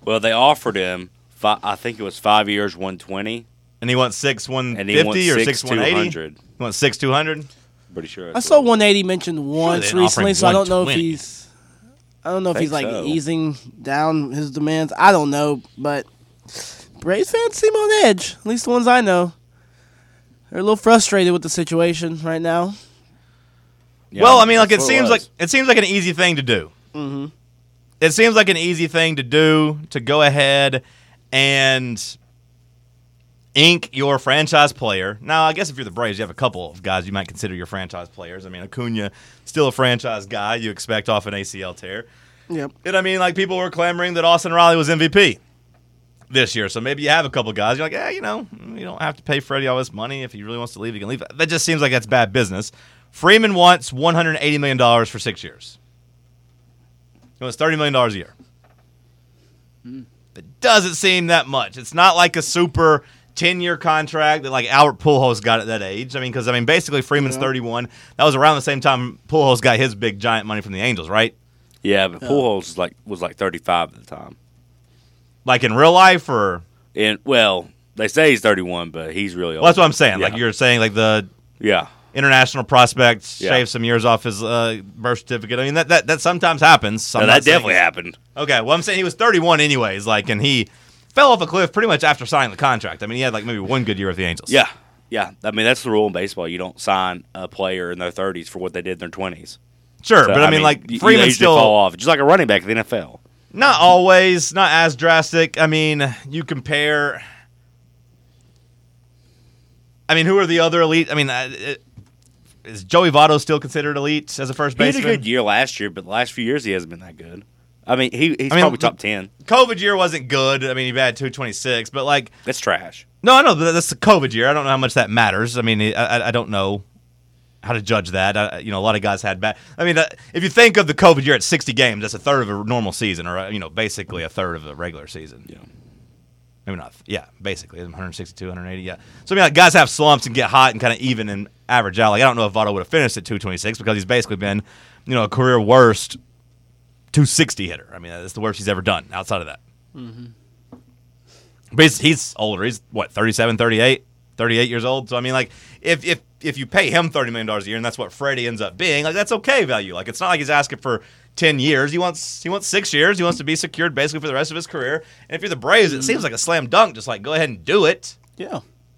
Well, they offered him, fi- I think it was five years, one twenty. And he wants six one And he wants fifty or six six one eighty? two hundred. He wants six two hundred? Pretty sure. I that's saw what- one eighty mentioned once didn't offer recently, him so I don't know if one twenty. he's. I don't know if Think he's like so. easing down his demands. I don't know, but Braves fans seem on edge. At least the ones I know. They're a little frustrated with the situation right now. Yeah, Well, I mean, like it that's what seems like was. it seems like an easy thing to do. Mm-hmm. It seems like an easy thing to do to go ahead and ink your franchise player. Now, I guess if you're the Braves, you have a couple of guys you might consider your franchise players. I mean, Acuna, still a franchise guy you expect off an A C L tear. Yep. And I mean, like people were clamoring that Austin Riley was M V P this year. So maybe you have a couple guys. You're like, yeah, you know, you don't have to pay Freddie all this money. If he really wants to leave, he can leave. That just seems like that's bad business. Freeman wants one hundred eighty million dollars for six years. He wants thirty million dollars a year. Mm. It doesn't seem that much. It's not like a super ten-year contract that like Albert Pujols got at that age. I mean, because I mean, basically Freeman's Yeah. thirty-one. That was around the same time Pujols got his big giant money from the Angels, right? Yeah, but Pujols was like was like thirty-five at the time. Like in real life, or And well, they say he's thirty-one, but he's really old. well, that's what I'm saying. Yeah. Like you're saying, like the Yeah. international prospect Yeah. shaved some years off his uh, birth certificate. I mean, that that, that sometimes happens. So No, I'm not that saying definitely it's- happened. Okay, well, I'm saying he was thirty-one anyways, like, and he fell off a cliff pretty much after signing the contract. I mean, he had like maybe one good year with the Angels. Yeah. Yeah. I mean, that's the rule in baseball. You don't sign a player in their thirties for what they did in their twenties. Sure, So, but I mean, like, you, Freeman you usually still fall off, just like a running back in the N F L. not always, not as drastic. I mean, you compare. I mean, who are the other elite? I mean, uh, it, is Joey Votto still considered elite as a first He had a baseman? good year last year, but the last few years he hasn't been that good. I mean, he, he's I mean, probably the- top ten. COVID year wasn't good. I mean, he had two twenty-six, but like, That's trash. no, I know but that's the COVID year. I don't know how much that matters. I mean, I, I, I don't know how to judge that. I, you know, a lot of guys had bad. I mean, uh, if you think of the COVID year at sixty games, that's a third of a normal season, or uh, you know, basically a third of a regular season. Yeah. Maybe not. Yeah, basically one sixty-two, one eighty. Yeah. So I mean, like guys have slumps and get hot and kind of even and average out. Like I don't know if Votto would have finished at two twenty-six because he's basically been, you know, a career worst two sixty hitter. I mean, that's the worst he's ever done outside of that. Mm-hmm. But he's, he's older. He's what, thirty-seven, thirty-eight, thirty-eight years old. So I mean, like if if if you pay him thirty million dollars a year and that's what Freddie ends up being, like that's okay value. Like it's not like he's asking for ten years. He wants he wants six years. He wants to be secured basically for the rest of his career. And if you're the Braves, it seems like a slam dunk. Just like go ahead and do it. Yeah.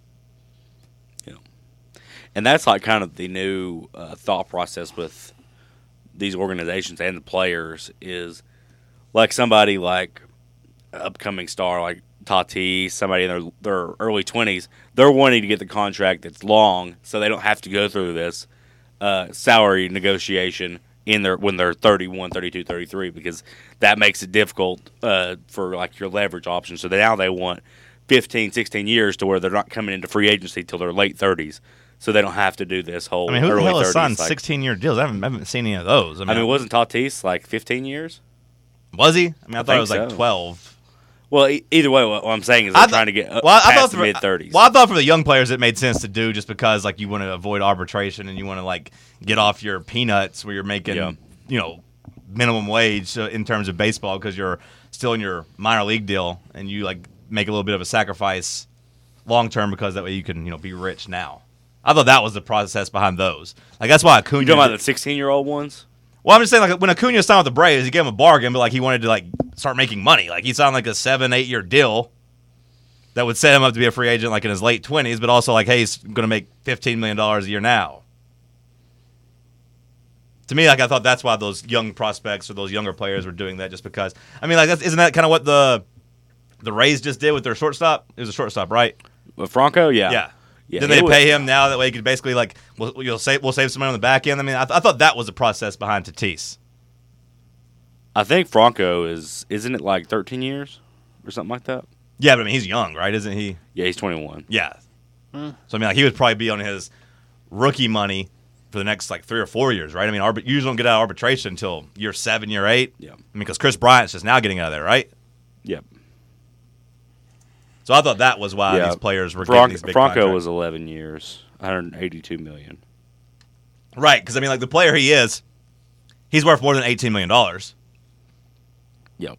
Yeah. And that's like kind of the new uh, thought process with these organizations and the players is like somebody like an upcoming star like Tatis, somebody in their, their early twenties, they're wanting to get the contract that's long so they don't have to go through this uh, salary negotiation in their when they're thirty-one, thirty-two, thirty-three because that makes it difficult uh, for like your leverage options. So now they want fifteen, sixteen years to where they're not coming into free agency till their late thirties. So they don't have to do this whole I mean, who the early hell has thirties. signed like, sixteen-year deals? I haven't, I haven't seen any of those. I mean, I mean, wasn't Tatis like fifteen years? was he? I mean, I, I thought it was think like so. twelve. Well, e- either way, what I'm saying is they're I th- trying to get uh, well, I past thought the for, mid thirties. Well, I thought for the young players it made sense to do just because like you want to avoid arbitration and you want to like get off your peanuts where you're making Yeah. you know minimum wage uh, in terms of baseball because you're still in your minor league deal and you like make a little bit of a sacrifice long term because that way you can you know be rich now. I thought that was the process behind those. Like that's why Acuna. You talking about the sixteen-year-old ones? Well, I'm just saying, like when Acuna signed with the Braves, he gave him a bargain, but like he wanted to like start making money. Like he signed like a seven, eight year deal that would set him up to be a free agent like in his late twenties, but also like, hey, he's going to make fifteen million dollars a year now. To me, like I thought that's why those young prospects or those younger players were doing that, just because. I mean, like that's, isn't that kind of what the the Rays just did with their shortstop? It was a shortstop, right? With Franco, yeah. Yeah. Yeah, Then it they was- pay him now that way he could basically like we'll you'll save we'll save some money on the back end. I mean, I, th- I thought that was the process behind Tatis. I think Franco is, isn't it like thirteen years or something like that? Yeah, but I mean he's young, right? Isn't he? Yeah, he's twenty-one. Yeah. So I mean, like he would probably be on his rookie money for the next like three or four years, right? I mean, arbit- you usually don't get out of arbitration until year seven, year eight. Yeah. I mean, because Chris Bryant's just now getting out of there, right? Yep. So I thought that was why yeah. these players were Fran- getting these big Franco contracts. was eleven years, one hundred eighty-two million. Right, because I mean, like the player he is, he's worth more than eighteen million dollars. Yep. I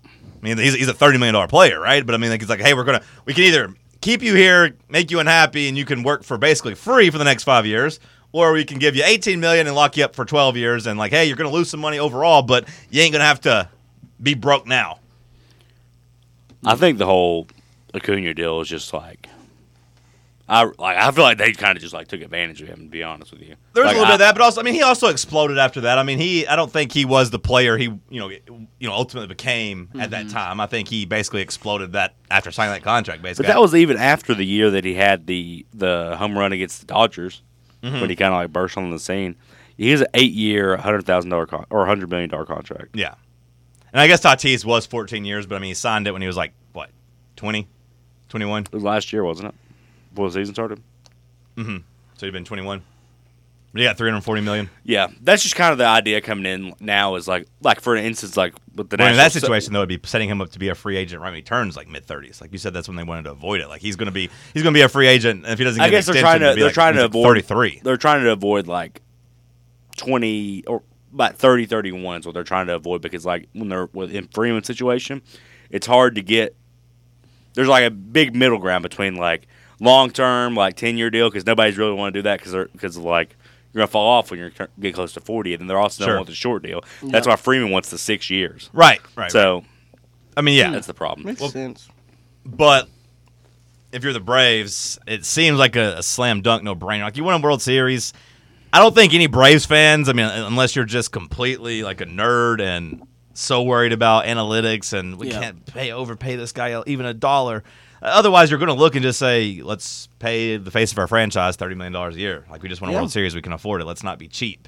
I mean, he's, he's a thirty million dollars player, right? But I mean, like, it's like, hey, we're gonna we can either keep you here, make you unhappy, and you can work for basically free for the next five years, or we can give you eighteen million dollars and lock you up for twelve years, and like, hey, you're gonna lose some money overall, but you ain't gonna have to be broke now. I think the whole Acuna deal is just like, I like. I feel like they kind of just like took advantage of him. To be honest with you, There's like, a little I, bit of that, but also, I mean, he also exploded after that. I mean, he, I don't think he was the player he, you know, you know, ultimately became mm-hmm. at that time. I think he basically exploded that after signing that contract. Basically, but that was even after the year that he had the the home run against the Dodgers, mm-hmm. when he kind of like burst on the scene. He has an eight-year, hundred thousand dollar con- or hundred million dollar contract. Yeah. And I guess Tatis was fourteen years, but I mean, he signed it when he was like, what, twenty, twenty-one? It was last year, wasn't it? Before the season started? Mm-hmm. So he'd been twenty-one. But he got three hundred forty million dollars. Yeah. That's just kind of the idea coming in now is like, like for instance, like with the well, in National that situation, though, it'd be setting him up to be a free agent right when he turns like mid-thirties. Like you said, that's when they wanted to avoid it. Like he's going to be he's going to be a free agent, and if he doesn't get I guess an they're extension, trying to, be they're like, trying to like avoid thirty-three. They're trying to avoid like twenty or about thirty, thirty-one is what they're trying to avoid because, like, when they're in Freeman's situation, it's hard to get. There's like a big middle ground between like long term, like ten year deal because nobody's really want to do that because they're because like you're gonna fall off when you get close to forty, and then they're also Sure. don't want the short deal. Yep. That's why Freeman wants the six years. Right, right. So, right. I mean, yeah, that's the problem. Makes Well, sense. But if you're the Braves, it seems like a, a slam dunk, no brainer. Like you won a World Series. I don't think any Braves fans, I mean, unless you're just completely like a nerd and so worried about analytics and we Yeah. can't pay overpay this guy even a dollar. Otherwise, you're going to look and just say, let's pay the face of our franchise thirty million dollars a year. Like we just won a Yeah. World Series, we can afford it. Let's not be cheap.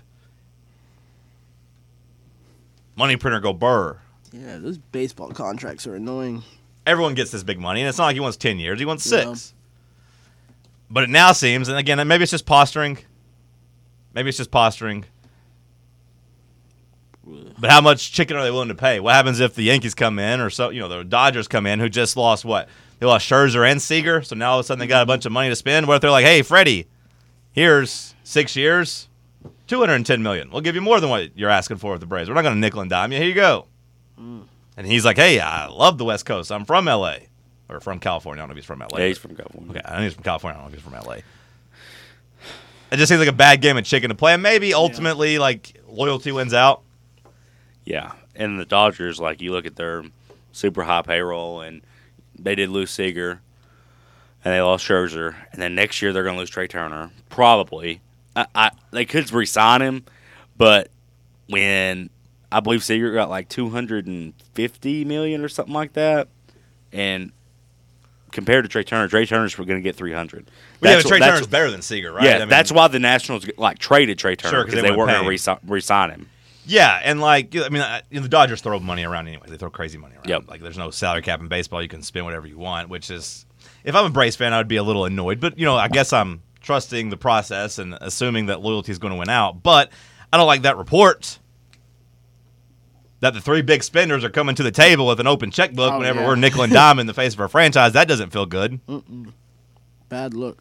Money printer go burr. Yeah, those baseball contracts are annoying. Everyone gets this big money, and it's not like he wants ten years. He wants six. Yeah. But it now seems, and again, maybe it's just posturing. Maybe it's just posturing. But how much chicken are they willing to pay? What happens if the Yankees come in, or so you know the Dodgers come in, who just lost what? They lost Scherzer and Seager, so now all of a sudden they got a bunch of money to spend. What if they're like, hey, Freddie, here's six years, two hundred ten million dollars. We'll give you more than what you're asking for with the Braves. We're not going to nickel and dime you. Here you go. Mm. And he's like, hey, I love the West Coast. I'm from L A Or from California. I don't know if he's from L A Yeah, he's from California. Okay, I know he's from California. I don't know if he's from L A It just seems like a bad game of chicken to play. And maybe ultimately, yeah. like, loyalty wins out. Yeah, and the Dodgers, like, you look at their super high payroll, and they did lose Seager, and they lost Scherzer, and then next year they're going to lose Trey Turner, probably. I, I They could re-sign him, but when I believe Seager got like two hundred fifty million dollars or something like that, and compared to Trey Turner, Trey Turner's going to get three hundred. Well, yeah, but That's Trey what- Turner's better than Seager, right? Yeah, I mean, that's why the Nationals like traded Trey Turner Sure, 'cause because they they, wouldn't weren't pay going to re-sign him. Yeah, and like I mean, I, you know, the Dodgers throw money around anyway. They throw crazy money around. Yep. Like there's no salary cap in baseball. You can spend whatever you want. Which is, if I'm a Braves fan, I would be a little annoyed. But you know, I guess I'm trusting the process and assuming that loyalty is going to win out. But I don't like that report that the three big spenders are coming to the table with an open checkbook Oh, whenever yeah. we're nickel and dime in the face of our franchise. That doesn't feel good. Mm-mm. Bad look.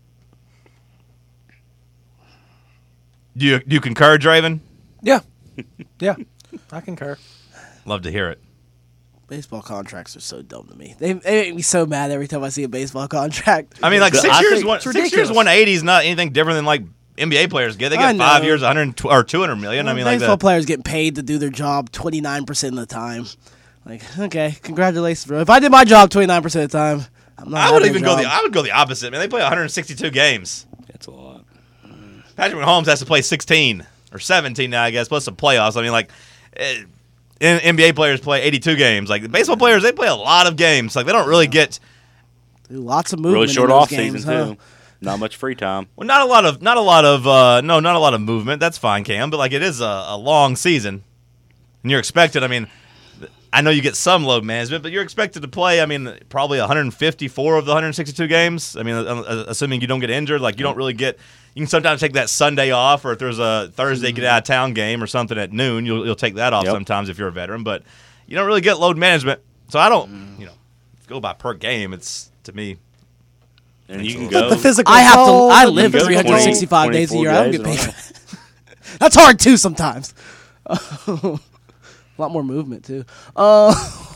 Do you do you concur, Draven? Yeah. Yeah. I concur. Love to hear it. Baseball contracts are so dumb to me. They, they make me so mad every time I see a baseball contract. I mean, like The- six I years, think one, it's six years, ridiculous. one eighty is not anything different than like N B A players get. They I get five know. years, one hundred or two hundred million. I mean, like baseball the, players get paid to do their job twenty-nine percent of the time. Like, okay, congratulations, bro. If I did my job twenty-nine percent of the time, I'm not I would having a even go the job. I would go the opposite. Man, they play one hundred sixty-two games. That's a lot. Patrick Mahomes has to play sixteen or seventeen now, I guess, plus some playoffs. I mean, like, eh, N B A players play eighty-two games. Like the baseball players, they play a lot of games. Like they don't really get Lots of movement. Really short in those off games, season huh? too. Not much free time. well, not a lot of not a lot of uh, no, not a lot of movement. That's fine, Cam. But like it is a, a long season, and you're expected. I mean, I know you get some load management, but you're expected to play. I mean, probably one hundred fifty-four of the one hundred sixty-two games. I mean, uh, assuming you don't get injured, like you don't really get. You can sometimes take that Sunday off, or if there's a Thursday get out of town game or something at noon, you'll you'll take that off Yep. sometimes if you're a veteran. But you don't really get load management, so I don't. You know, go by per game. It's to me. And you can But go. The physical. I have to. toll, I the live go three hundred sixty-five days a year. I don't get twenty-four paid. days for that. That's hard too sometimes. A lot more movement too. Uh,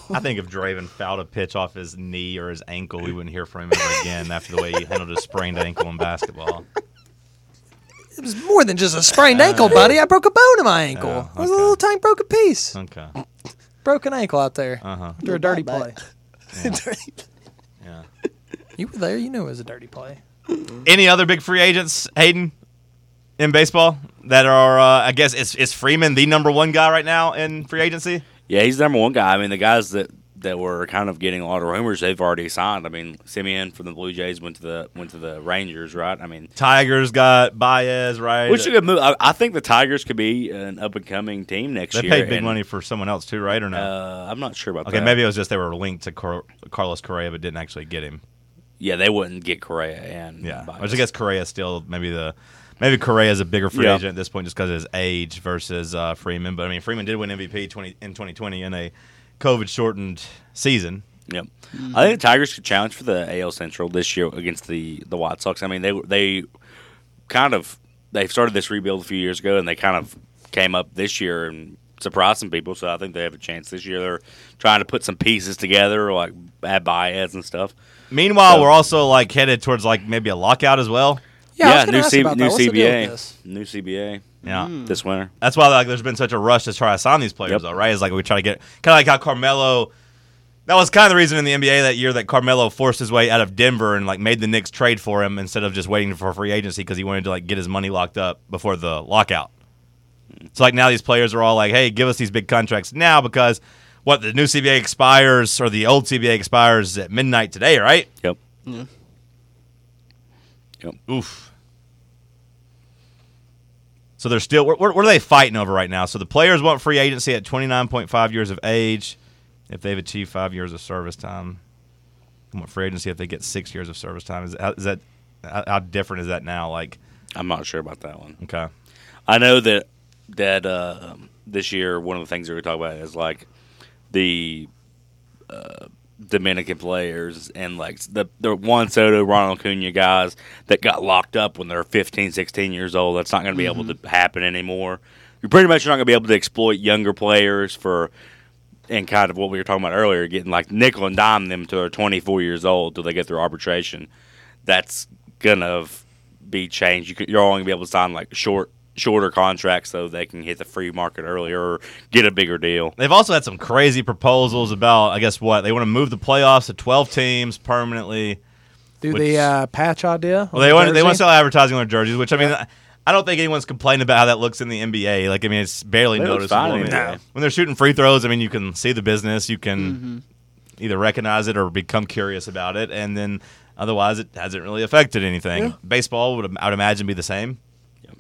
I think if Draven fouled a pitch off his knee or his ankle, we wouldn't hear from him ever again after the way he handled his sprained ankle in basketball. It was more than just a sprained ankle, buddy. I broke a bone in my ankle. Oh, It was a okay. little tiny broken piece. Okay. Broken ankle out there. Uh-huh. After a dirty play. Yeah. You were there. You knew it was a dirty play. Any other big free agents, Hayden, in baseball that are, uh, I guess, is, is Freeman the number one guy right now in free agency? Yeah, he's the number one guy. I mean, the guys that, that were kind of getting a lot of rumors, they've already signed. I mean, Simeon from the Blue Jays went to the went to the Rangers, right? I mean, Tigers got Baez, right? which is a good move. I, I think the Tigers could be an up and coming team next They year. paid big and, money for someone else too, right? Or no? Uh, I'm not sure about okay, that. maybe it was just they were linked to Cor- Carlos Correa, but didn't actually get him. Yeah, they wouldn't get Correa and Yeah, Baez. which I guess Correa still maybe the maybe Correa is a bigger free Yeah. agent at this point just because of his age versus uh, Freeman. But I mean, Freeman did win M V P twenty in twenty twenty in a COVID shortened season. Yep. I think the Tigers could challenge for the A L Central this year against the, the White Sox. I mean, they they kind of they started this rebuild a few years ago, and they kind of came up this year and surprised some people. So I think they have a chance this year. They're trying to put some pieces together, like add Baez and stuff. Meanwhile, So- we're also like headed towards like maybe a lockout as well. Yeah, I was gonna new ask C- about new that. What's the deal with C B A, this? new C B A Yeah, this winter. that's why like there's been such a rush to try to sign these players, Yep. though, right? It's like we try to get kind of like how Carmelo. That was kind of the reason in the N B A that year that Carmelo forced his way out of Denver and like made the Knicks trade for him instead of just waiting for free agency because he wanted to like get his money locked up before the lockout. So like now these players are all like, "Hey, give us these big contracts now because what the new C B A expires or the old C B A expires at midnight today, right?" Yep. Yeah. Yep. Oof. So they're still what, what are they fighting over right now? So the players want free agency at twenty-nine point five years of age if they've achieved five years of service time. They want free agency if they get six years of service time. Is, is that how, how different is that now? Like, I'm not sure about that one. okay, I know that that uh, this year one of the things that we talk about is like the uh, Dominican players and like the the Juan Soto, Ronald Acuna guys that got locked up when they're fifteen, sixteen years old. That's not going to be able to happen anymore. You're pretty much not going to be able to exploit younger players for and kind of what we were talking about earlier, getting like nickel and dime them till they're twenty-four years old till they get through arbitration. That's gonna be changed. You could, you're only gonna be able to sign like short, shorter contracts so they can hit the free market earlier or get a bigger deal. they've also had some crazy proposals about I guess what they want to move the playoffs to twelve teams permanently. Do Which- the uh, patch idea? Well, they want they want to Jersey? sell advertising on their jerseys, which I mean, I don't think anyone's complaining about how that looks in the N B A. Like, I mean, it's barely It looks noticeable. fine I in mean, the N B A. when they're shooting free throws, I mean, you can see the business. You can Mm-hmm. either recognize it or become curious about it, and then otherwise, it hasn't really affected anything. Yeah. Baseball would, I would imagine, be the same. Yep.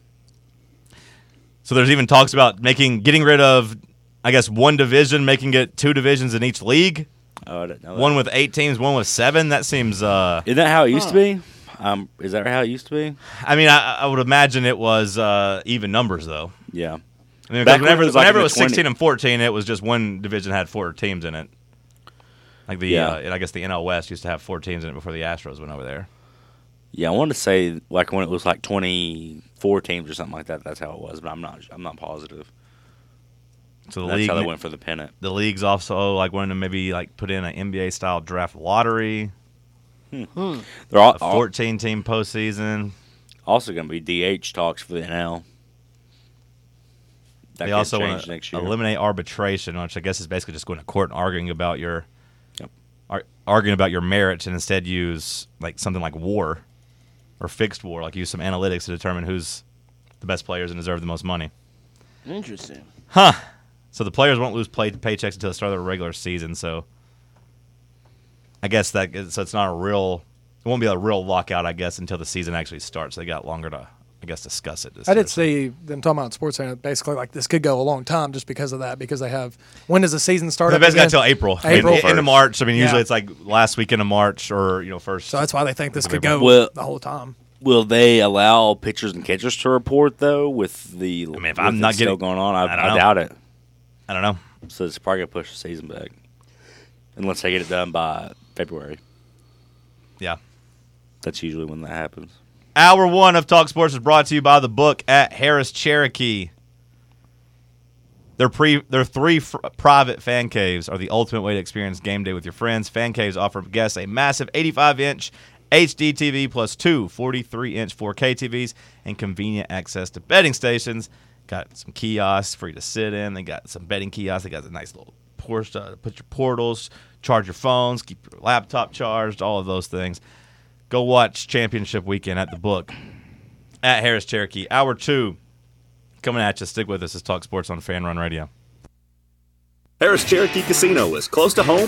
So there's even talks about making getting rid of, I guess, one division, making it two divisions in each league. Oh, I didn't know that. One with eight teams, one with seven. That seems. Uh, Isn't that how it used to be? Um, is that how it used to be? I mean, I, I would imagine it was uh, even numbers, though. Yeah. I mean, Back because when whenever, it was like whenever in it the was twenty sixteen and fourteen, it was just one division had four teams in it. Like the, Yeah. uh, and I guess the N L West used to have four teams in it before the Astros went over there. Yeah, I want to say like when it was like twenty-four teams or something like that. That's how it was, but I'm not. I'm not positive. So the That's league, how they went for the pennant. the league's also like wanting to maybe like put in an N B A style draft lottery, They're all, a fourteen team postseason. also going to be D H talks for the N L. That They could also change want to next year. eliminate arbitration, which I guess is basically just going to court and arguing about your, Yep. ar- arguing about your merits, and instead use like something like WAR or fixed WAR, like use some analytics to determine who's the best players and deserve the most money. Interesting. Huh. So the players won't lose play paychecks until the start of the regular season. So I guess that so it's not a real. It won't be a real lockout, I guess, until the season actually starts. They got longer to, I guess, discuss it. I did see them talking about Sports Center. Basically, like this could go a long time just because of that. Because they have when does the season start? They up basically got again? until April. April I mean, into March. I mean, usually Yeah. it's like last weekend of March or you know first. So that's why they think this could go Well- the whole time. Will they allow pitchers and catchers to report though? With the I mean, if I'm not still getting- going on, I, I don't I know. doubt it. I don't know. So it's probably gonna push the season back, unless they get it done by February. Yeah. That's usually when that happens. Hour one of Talk Sports is brought to you by the book at Harris Cherokee. Their pre their three fr- private fan caves are the ultimate way to experience game day with your friends. Fan caves offer guests a massive eighty-five inch H D T V plus two forty-three inch four K T Vs and convenient access to betting stations. Got some kiosks for you to sit in. They got some betting kiosks. They got a nice little port, uh, put your portals, charge your phones, keep your laptop charged, all of those things. Go watch Championship Weekend at the Book at Harris Cherokee. Hour two coming at you. Stick with us. It's Talk Sports on Fan Run Radio. Harris Cherokee Casino is close to home